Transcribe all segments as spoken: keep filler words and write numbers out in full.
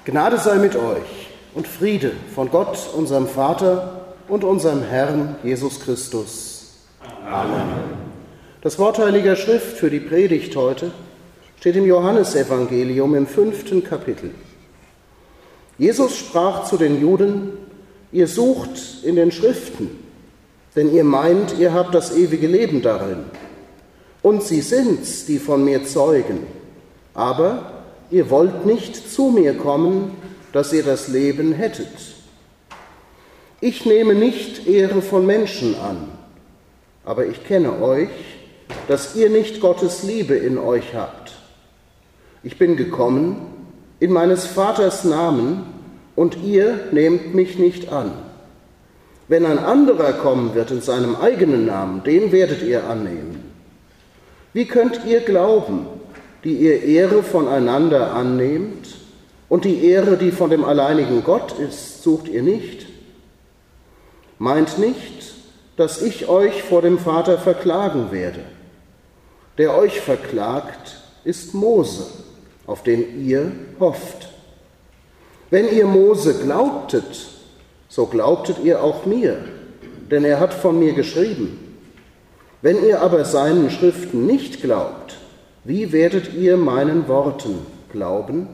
Gnade sei mit euch und Friede von Gott, unserem Vater und unserem Herrn Jesus Christus. Amen. Das Wort Heiliger Schrift für die Predigt heute steht im Johannesevangelium im fünften Kapitel. Jesus sprach zu den Juden: Ihr sucht in den Schriften, denn ihr meint, ihr habt das ewige Leben darin. Und sie sind's, die von mir zeugen. Aber ihr wollt nicht zu mir kommen, dass ihr das Leben hättet. Ich nehme nicht Ehre von Menschen an, aber ich kenne euch, dass ihr nicht Gottes Liebe in euch habt. Ich bin gekommen in meines Vaters Namen, und ihr nehmt mich nicht an. Wenn ein anderer kommen wird in seinem eigenen Namen, den werdet ihr annehmen. Wie könnt ihr glauben, die ihr Ehre voneinander annehmt, und die Ehre, die von dem alleinigen Gott ist, sucht ihr nicht? Meint nicht, dass ich euch vor dem Vater verklagen werde. Der euch verklagt, ist Mose, auf den ihr hofft. Wenn ihr Mose glaubtet, so glaubtet ihr auch mir, denn er hat von mir geschrieben. Wenn ihr aber seinen Schriften nicht glaubt, wie werdet ihr meinen Worten glauben?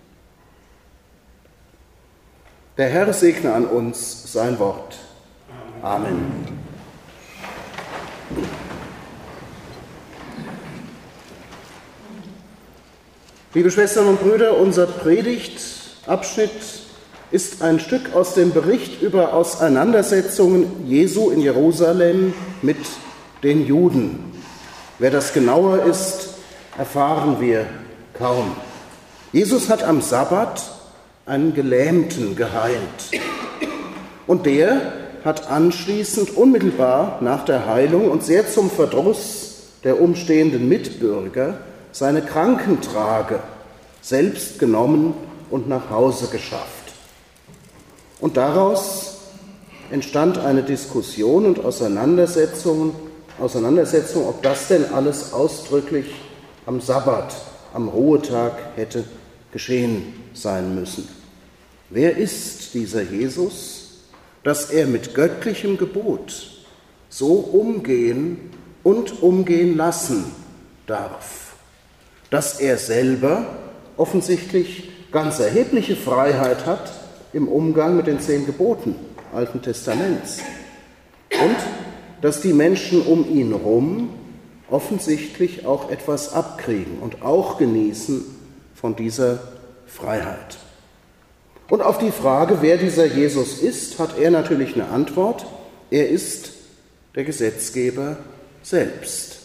Der Herr segne an uns sein Wort. Amen. Liebe Schwestern und Brüder, unser Predigtabschnitt ist ein Stück aus dem Bericht über Auseinandersetzungen Jesu in Jerusalem mit den Juden. Wer das genauer ist, erfahren wir kaum. Jesus hat am Sabbat einen Gelähmten geheilt. Und der hat anschließend unmittelbar nach der Heilung und sehr zum Verdruss der umstehenden Mitbürger seine Krankentrage selbst genommen und nach Hause geschafft. Und daraus entstand eine Diskussion und Auseinandersetzung, Auseinandersetzung, ob das denn alles ausdrücklich am Sabbat, am Ruhetag hätte geschehen sein müssen. Wer ist dieser Jesus, dass er mit göttlichem Gebot so umgehen und umgehen lassen darf, dass er selber offensichtlich ganz erhebliche Freiheit hat im Umgang mit den zehn Geboten Alten Testaments und dass die Menschen um ihn herum offensichtlich auch etwas abkriegen und auch genießen von dieser Freiheit. Und auf die Frage, wer dieser Jesus ist, hat er natürlich eine Antwort. Er ist der Gesetzgeber selbst.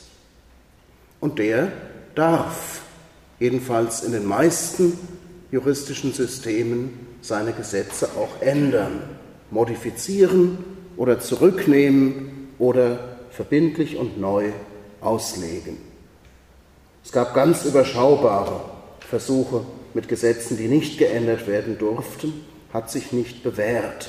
Und der darf, jedenfalls in den meisten juristischen Systemen, seine Gesetze auch ändern, modifizieren oder zurücknehmen oder verbindlich und neu auslegen. Es gab ganz überschaubare Versuche mit Gesetzen, die nicht geändert werden durften, hat sich nicht bewährt.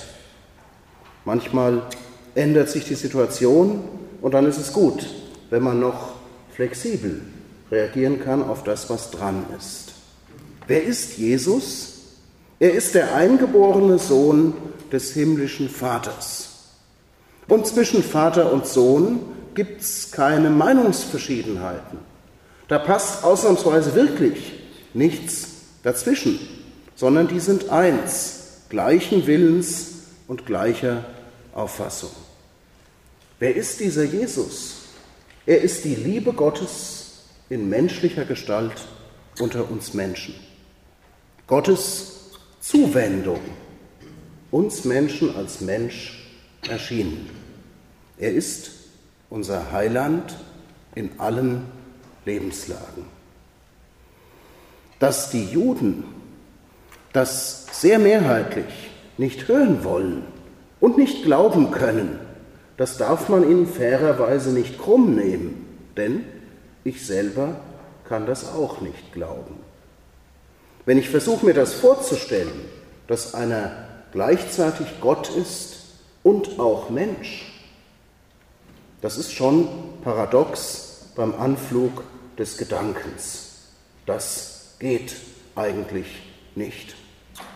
Manchmal ändert sich die Situation und dann ist es gut, wenn man noch flexibel reagieren kann auf das, was dran ist. Wer ist Jesus? Er ist der eingeborene Sohn des himmlischen Vaters. Und zwischen Vater und Sohn gibt es keine Meinungsverschiedenheiten. Da passt ausnahmsweise wirklich nichts dazwischen, sondern die sind eins, gleichen Willens und gleicher Auffassung. Wer ist dieser Jesus? Er ist die Liebe Gottes in menschlicher Gestalt unter uns Menschen. Gottes Zuwendung, uns Menschen als Mensch erschienen. Er ist unser Heiland in allen Lebenslagen. Dass die Juden das sehr mehrheitlich nicht hören wollen und nicht glauben können, das darf man ihnen fairerweise nicht krumm nehmen, denn ich selber kann das auch nicht glauben. Wenn ich versuche, mir das vorzustellen, dass einer gleichzeitig Gott ist und auch Mensch, das ist schon paradox beim Anflug des Gedankens. Das geht eigentlich nicht.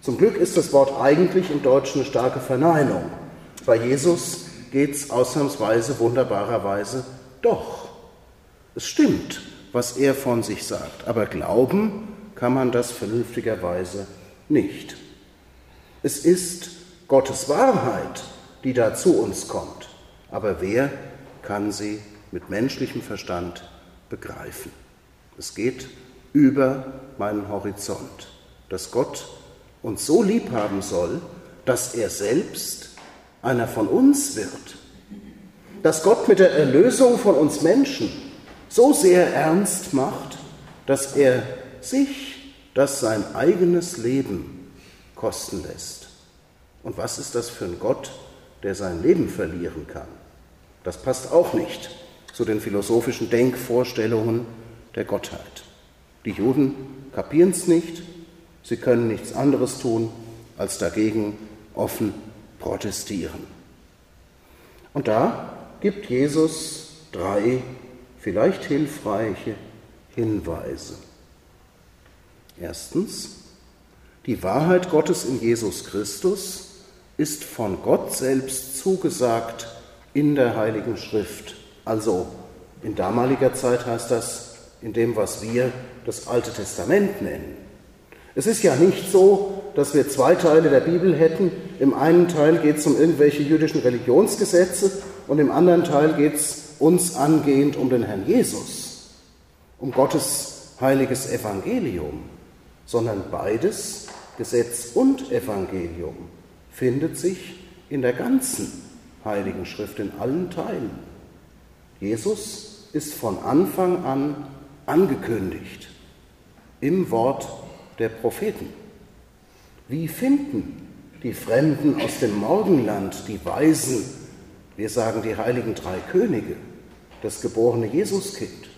Zum Glück ist das Wort eigentlich im Deutschen eine starke Verneinung. Bei Jesus geht es ausnahmsweise, wunderbarerweise doch. Es stimmt, was er von sich sagt, aber glauben kann man das vernünftigerweise nicht. Es ist Gottes Wahrheit, die da zu uns kommt, aber wer kann sie mit menschlichem Verstand begreifen? Es geht über meinen Horizont, dass Gott uns so lieb haben soll, dass er selbst einer von uns wird, dass Gott mit der Erlösung von uns Menschen so sehr ernst macht, dass er sich das sein eigenes Leben kosten lässt. Und was ist das für ein Gott, der sein Leben verlieren kann? Das passt auch nicht zu den philosophischen Denkvorstellungen der Gottheit. Die Juden kapieren es nicht, sie können nichts anderes tun, als dagegen offen protestieren. Und da gibt Jesus drei vielleicht hilfreiche Hinweise. Erstens, die Wahrheit Gottes in Jesus Christus ist von Gott selbst zugesagt in der Heiligen Schrift. Also in damaliger Zeit heißt das in dem, was wir das Alte Testament nennen. Es ist ja nicht so, dass wir zwei Teile der Bibel hätten. Im einen Teil geht es um irgendwelche jüdischen Religionsgesetze und im anderen Teil geht es uns angehend um den Herrn Jesus, um Gottes heiliges Evangelium, sondern beides, Gesetz und Evangelium, findet sich in der ganzen Heiligen Schrift, in allen Teilen. Jesus ist von Anfang an angekündigt im Wort der Propheten. Wie finden die Fremden aus dem Morgenland, die Weisen, wir sagen die heiligen drei Könige, das geborene Jesuskind?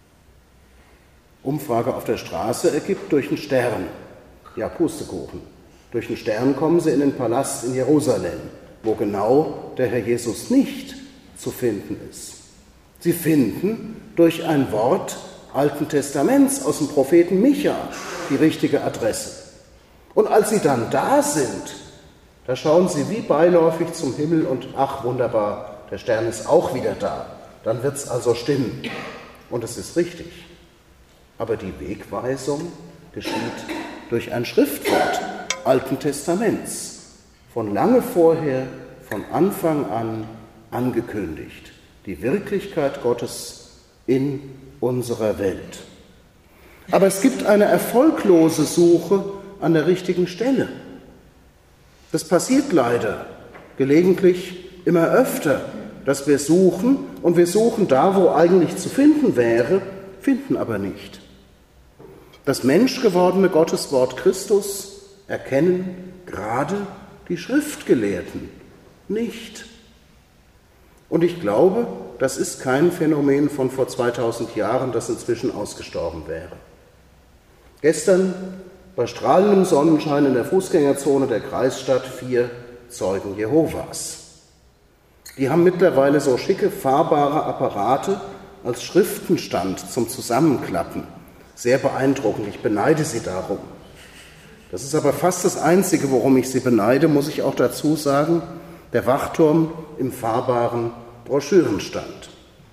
Umfrage auf der Straße ergibt durch einen Stern, ja Pustekuchen, durch einen Stern kommen sie in den Palast in Jerusalem, wo genau der Herr Jesus nicht zu finden ist. Sie finden durch ein Wort Alten Testaments aus dem Propheten Micha die richtige Adresse. Und als sie dann da sind, da schauen sie wie beiläufig zum Himmel und ach wunderbar, der Stern ist auch wieder da. Dann wird es also stimmen. Und es ist richtig. Aber die Wegweisung geschieht durch ein Schriftwort Alten Testaments, von lange vorher, von Anfang an angekündigt. Die Wirklichkeit Gottes in unserer Welt. Aber es gibt eine erfolglose Suche an der richtigen Stelle. Das passiert leider gelegentlich immer öfter, dass wir suchen und wir suchen da, wo eigentlich zu finden wäre, finden aber nicht. Das menschgewordene Gotteswort Christus erkennen gerade die Schriftgelehrten nicht. Und ich glaube, das ist kein Phänomen von vor zweitausend Jahren, das inzwischen ausgestorben wäre. Gestern bei strahlendem Sonnenschein in der Fußgängerzone der Kreisstadt vier Zeugen Jehovas. Die haben mittlerweile so schicke, fahrbare Apparate als Schriftenstand zum Zusammenklappen. Sehr beeindruckend, ich beneide sie darum. Das ist aber fast das Einzige, worum ich sie beneide, muss ich auch dazu sagen, der Wachturm im fahrbaren Broschürenstand.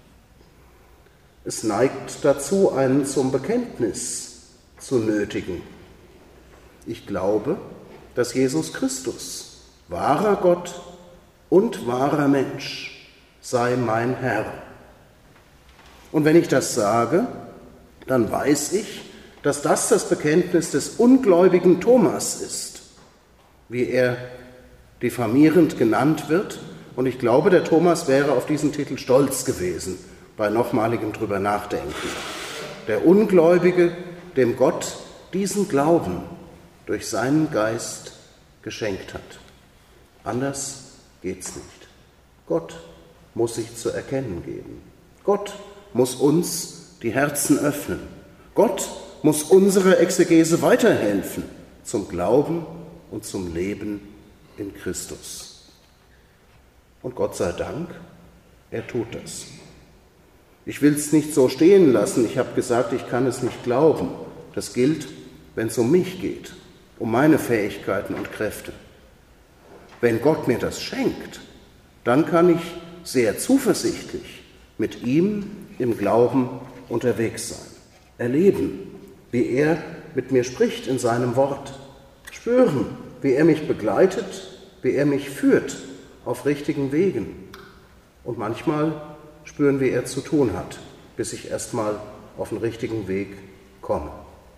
Es neigt dazu, einen zum Bekenntnis zu nötigen. Ich glaube, dass Jesus Christus, wahrer Gott und wahrer Mensch, sei mein Herr. Und wenn ich das sage, dann weiß ich, dass das das Bekenntnis des ungläubigen Thomas ist, wie er diffamierend genannt wird. Und ich glaube, der Thomas wäre auf diesen Titel stolz gewesen, bei nochmaligem drüber nachdenken. Der Ungläubige, dem Gott diesen Glauben durch seinen Geist geschenkt hat. Anders geht's nicht. Gott muss sich zu erkennen geben. Gott muss uns die Herzen öffnen. Gott muss unserer Exegese weiterhelfen zum Glauben und zum Leben in Christus. Und Gott sei Dank, er tut das. Ich will es nicht so stehen lassen. Ich habe gesagt, ich kann es nicht glauben. Das gilt, wenn es um mich geht. um meine Fähigkeiten und Kräfte. Wenn Gott mir das schenkt, dann kann ich sehr zuversichtlich mit ihm im Glauben unterwegs sein, erleben, wie er mit mir spricht in seinem Wort, spüren, wie er mich begleitet, wie er mich führt auf richtigen Wegen. Und manchmal spüren, wie er zu tun hat, bis ich erstmal auf den richtigen Weg komme.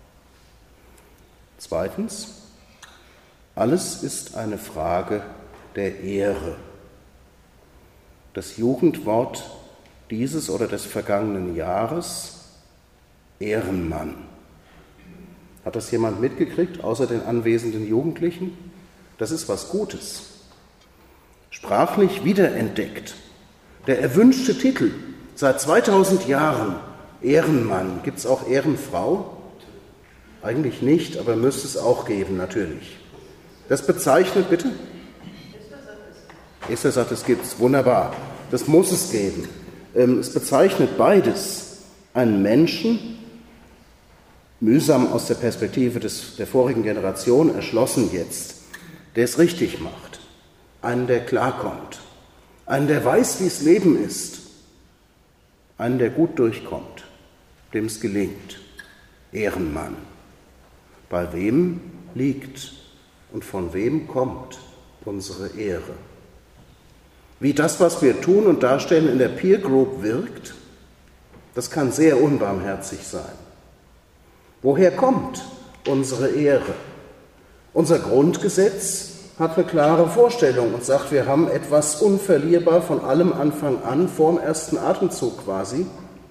Zweitens, alles ist eine Frage der Ehre. Das Jugendwort dieses oder des vergangenen Jahres, Ehrenmann. Hat das jemand mitgekriegt, außer den anwesenden Jugendlichen? Das ist was Gutes. Sprachlich wiederentdeckt. Der erwünschte Titel seit zweitausend Jahren, Ehrenmann. Gibt es auch Ehrenfrau? Eigentlich nicht, aber müsste es auch geben, natürlich. Das bezeichnet, bitte? Esther sagt, es gibt es. Wunderbar. Das muss es geben. Es bezeichnet beides. Einen Menschen, mühsam aus der Perspektive des, der vorigen Generation erschlossen jetzt, der es richtig macht. Einen, der klarkommt. Einen, der weiß, wie es Leben ist. Einen, der gut durchkommt, dem es gelingt. Ehrenmann. Bei wem liegt und von wem kommt unsere Ehre? Wie das, was wir tun und darstellen, in der Peer Group wirkt, das kann sehr unbarmherzig sein. Woher kommt unsere Ehre? Unser Grundgesetz hat eine klare Vorstellung und sagt, wir haben etwas unverlierbar von allem Anfang an, vorm ersten Atemzug quasi.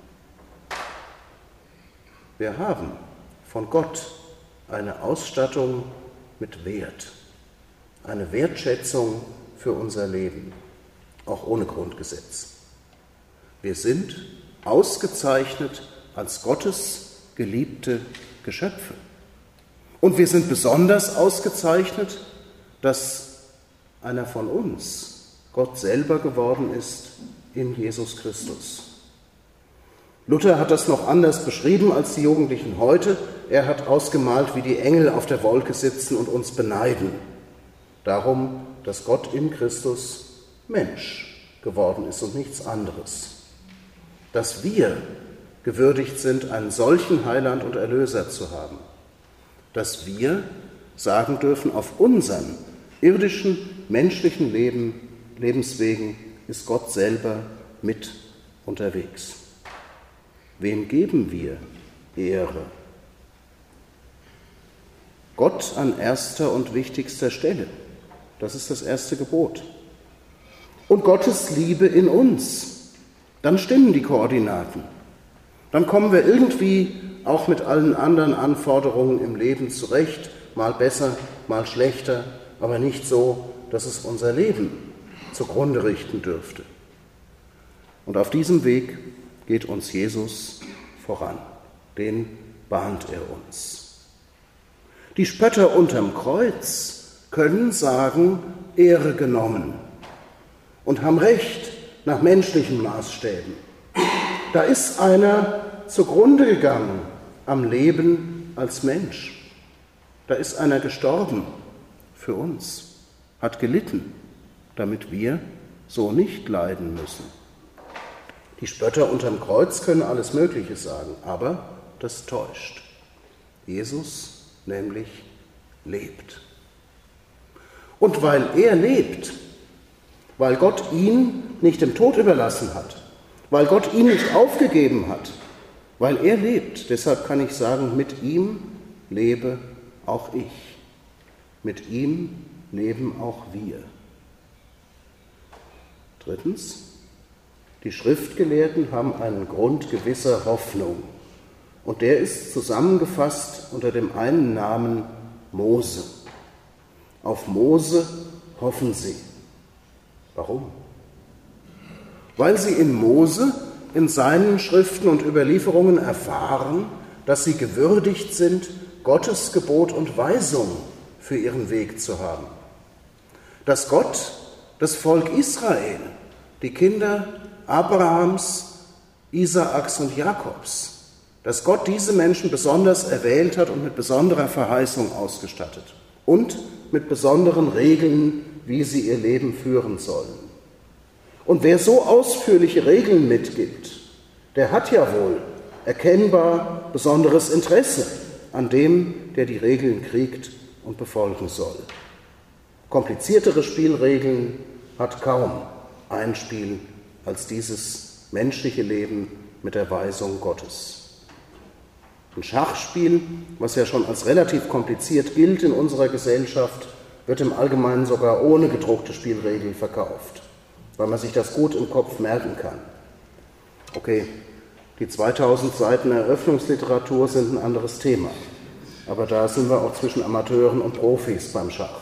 Wir haben von Gott eine Ausstattung mit Wert, eine Wertschätzung für unser Leben, auch ohne Grundgesetz. Wir sind ausgezeichnet als Gottes geliebte Geschöpfe. Und wir sind besonders ausgezeichnet, dass einer von uns Gott selber geworden ist in Jesus Christus. Luther hat das noch anders beschrieben als die Jugendlichen heute. Er hat ausgemalt, wie die Engel auf der Wolke sitzen und uns beneiden. Darum, dass Gott in Christus Mensch geworden ist und nichts anderes. Dass wir gewürdigt sind, einen solchen Heiland und Erlöser zu haben. Dass wir sagen dürfen, auf unseren irdischen, menschlichen Leben, Lebenswegen ist Gott selber mit unterwegs. Wem geben wir Ehre? Gott an erster und wichtigster Stelle. Das ist das erste Gebot. Und Gottes Liebe in uns. Dann stimmen die Koordinaten. Dann kommen wir irgendwie auch mit allen anderen Anforderungen im Leben zurecht. Mal besser, mal schlechter, aber nicht so, dass es unser Leben zugrunde richten dürfte. Und auf diesem Weg geht uns Jesus voran. Den bahnt er uns. Die Spötter unterm Kreuz können sagen, Ehre genommen und haben recht nach menschlichen Maßstäben. Da ist einer zugrunde gegangen am Leben als Mensch. Da ist einer gestorben für uns, hat gelitten, damit wir so nicht leiden müssen. Die Spötter unterm Kreuz können alles Mögliche sagen, aber das täuscht. Jesus nämlich lebt. Und weil er lebt, weil Gott ihn nicht dem Tod überlassen hat, weil Gott ihn nicht aufgegeben hat, weil er lebt, deshalb kann ich sagen, mit ihm lebe auch ich. Mit ihm leben auch wir. Drittens, die Schriftgelehrten haben einen Grund gewisser Hoffnung. Und der ist zusammengefasst unter dem einen Namen Mose. Auf Mose hoffen sie. Warum? Weil sie in Mose, in seinen Schriften und Überlieferungen erfahren, dass sie gewürdigt sind, Gottes Gebot und Weisung für ihren Weg zu haben. Dass Gott das Volk Israel, die Kinder Abrahams, Isaaks und Jakobs, dass Gott diese Menschen besonders erwählt hat und mit besonderer Verheißung ausgestattet und mit besonderen Regeln, wie sie ihr Leben führen sollen. Und wer so ausführliche Regeln mitgibt, der hat ja wohl erkennbar besonderes Interesse an dem, der die Regeln kriegt und befolgen soll. Kompliziertere Spielregeln hat kaum ein Spiel als dieses menschliche Leben mit der Weisung Gottes. Ein Schachspiel, was ja schon als relativ kompliziert gilt in unserer Gesellschaft, wird im Allgemeinen sogar ohne gedruckte Spielregeln verkauft, weil man sich das gut im Kopf merken kann. Okay, die zweitausend Seiten Eröffnungsliteratur sind ein anderes Thema, aber da sind wir auch zwischen Amateuren und Profis beim Schach.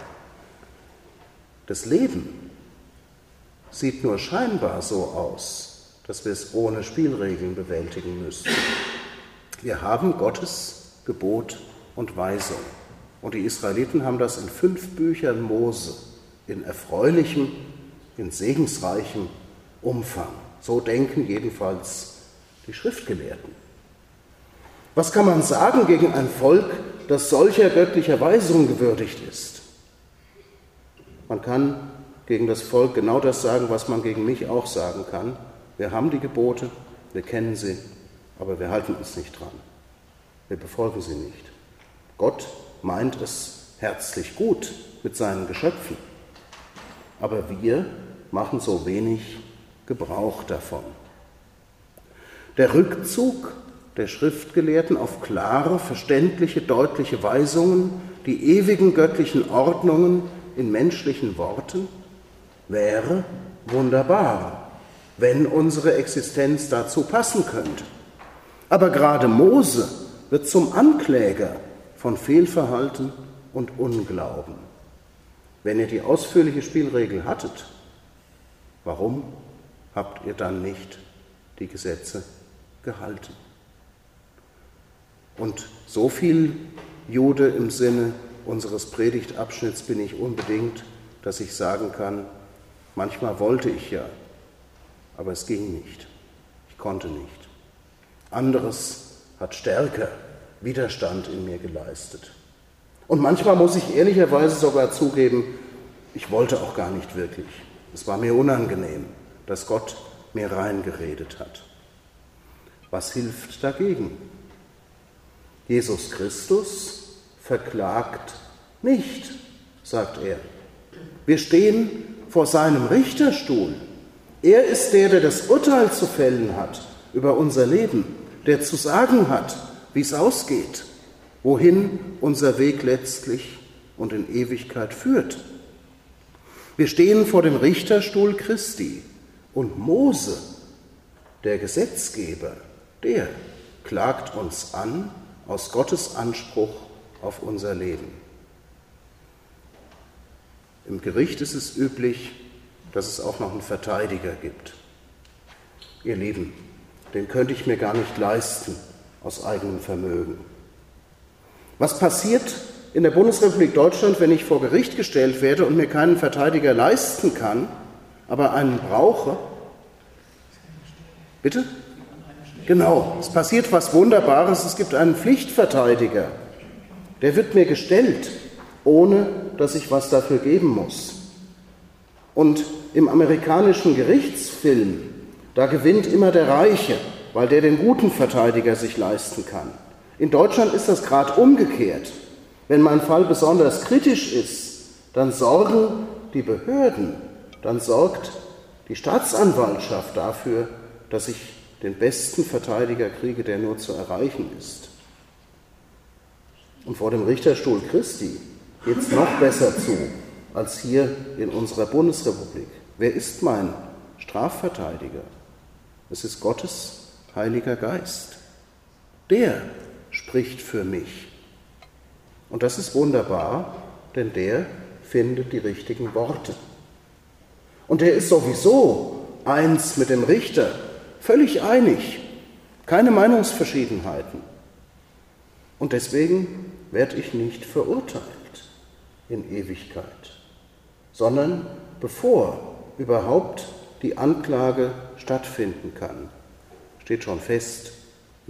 Das Leben sieht nur scheinbar so aus, dass wir es ohne Spielregeln bewältigen müssten. Wir haben Gottes Gebot und Weisung. Und die Israeliten haben das in fünf Büchern Mose in erfreulichem, in segensreichem Umfang. So denken jedenfalls die Schriftgelehrten. Was kann man sagen gegen ein Volk, das solcher göttlicher Weisung gewürdigt ist? Man kann gegen das Volk genau das sagen, was man gegen mich auch sagen kann. Wir haben die Gebote, wir kennen sie, aber wir halten uns nicht dran. Wir befolgen sie nicht. Gott meint es herzlich gut mit seinen Geschöpfen, aber wir machen so wenig Gebrauch davon. Der Rückzug der Schriftgelehrten auf klare, verständliche, deutliche Weisungen, die ewigen göttlichen Ordnungen in menschlichen Worten, wäre wunderbar, wenn unsere Existenz dazu passen könnte. Aber gerade Mose wird zum Ankläger von Fehlverhalten und Unglauben. Wenn ihr die ausführliche Spielregel hattet, warum habt ihr dann nicht die Gesetze gehalten? Und so viel Jude im Sinne unseres Predigtabschnitts bin ich unbedingt, dass ich sagen kann, manchmal wollte ich ja, aber es ging nicht. Ich konnte nicht. Anderes hat stärker Widerstand in mir geleistet. Und manchmal muss ich ehrlicherweise sogar zugeben, ich wollte auch gar nicht wirklich. Es war mir unangenehm, dass Gott mir reingeredet hat. Was hilft dagegen? Jesus Christus verklagt nicht, sagt er. Wir stehen vor seinem Richterstuhl. Er ist der, der das Urteil zu fällen hat über unser Leben, der zu sagen hat, wie es ausgeht, wohin unser Weg letztlich und in Ewigkeit führt. Wir stehen vor dem Richterstuhl Christi und Mose, der Gesetzgeber, der klagt uns an aus Gottes Anspruch auf unser Leben. Im Gericht ist es üblich, dass es auch noch einen Verteidiger gibt. Ihr Lieben, den könnte ich mir gar nicht leisten aus eigenem Vermögen. Was passiert in der Bundesrepublik Deutschland, wenn ich vor Gericht gestellt werde und mir keinen Verteidiger leisten kann, aber einen brauche? Bitte? Genau, es passiert was Wunderbares, es gibt einen Pflichtverteidiger. Der wird mir gestellt, ohne dass ich was dafür geben muss. Und im amerikanischen Gerichtsfilm, da gewinnt immer der Reiche, weil der den guten Verteidiger sich leisten kann. In Deutschland ist das gerade umgekehrt. Wenn mein Fall besonders kritisch ist, dann sorgen die Behörden, dann sorgt die Staatsanwaltschaft dafür, dass ich den besten Verteidiger kriege, der nur zu erreichen ist. Und vor dem Richterstuhl Christi geht es noch besser zu als hier in unserer Bundesrepublik. Wer ist mein Strafverteidiger? Es ist Gottes Heiliger Geist. Der spricht für mich. Und das ist wunderbar, denn der findet die richtigen Worte. Und er ist sowieso eins mit dem Richter, völlig einig, keine Meinungsverschiedenheiten. Und deswegen werde ich nicht verurteilt in Ewigkeit, sondern bevor überhaupt die Anklage stattfinden kann, steht schon fest, wie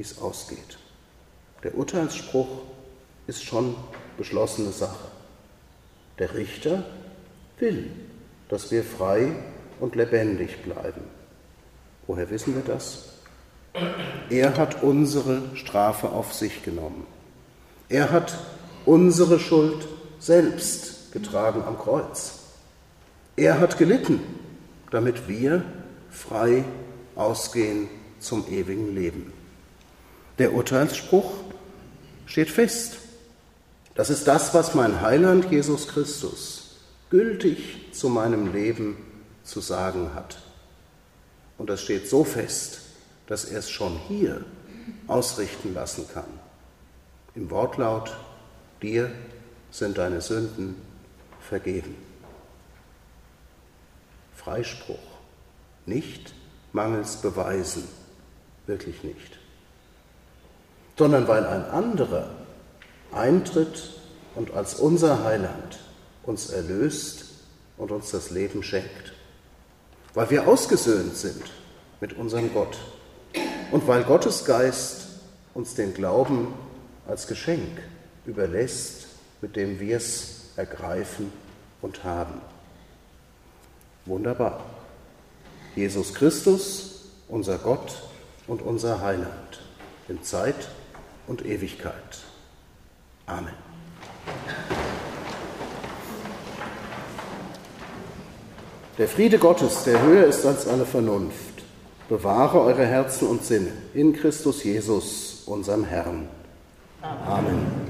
wie es ausgeht. Der Urteilsspruch ist schon beschlossene Sache. Der Richter will, dass wir frei und lebendig bleiben. Woher wissen wir das? Er hat unsere Strafe auf sich genommen. Er hat unsere Schuld selbst getragen am Kreuz. Er hat gelitten, damit wir frei ausgehen zum ewigen Leben. Der Urteilsspruch steht fest. Das ist das, was mein Heiland Jesus Christus gültig zu meinem Leben zu sagen hat. Und das steht so fest, dass er es schon hier ausrichten lassen kann. Im Wortlaut: dir sind deine Sünden vergeben. Freispruch, nicht mangels Beweisen, wirklich nicht, sondern weil ein anderer eintritt und als unser Heiland uns erlöst und uns das Leben schenkt. Weil wir ausgesöhnt sind mit unserem Gott und weil Gottes Geist uns den Glauben als Geschenk überlässt, mit dem wir es ergreifen und haben. Wunderbar. Jesus Christus, unser Gott und unser Heiland, in Zeit und Ewigkeit. Amen. Der Friede Gottes, der höher ist als alle Vernunft, bewahre eure Herzen und Sinne in Christus Jesus, unserem Herrn. Amen.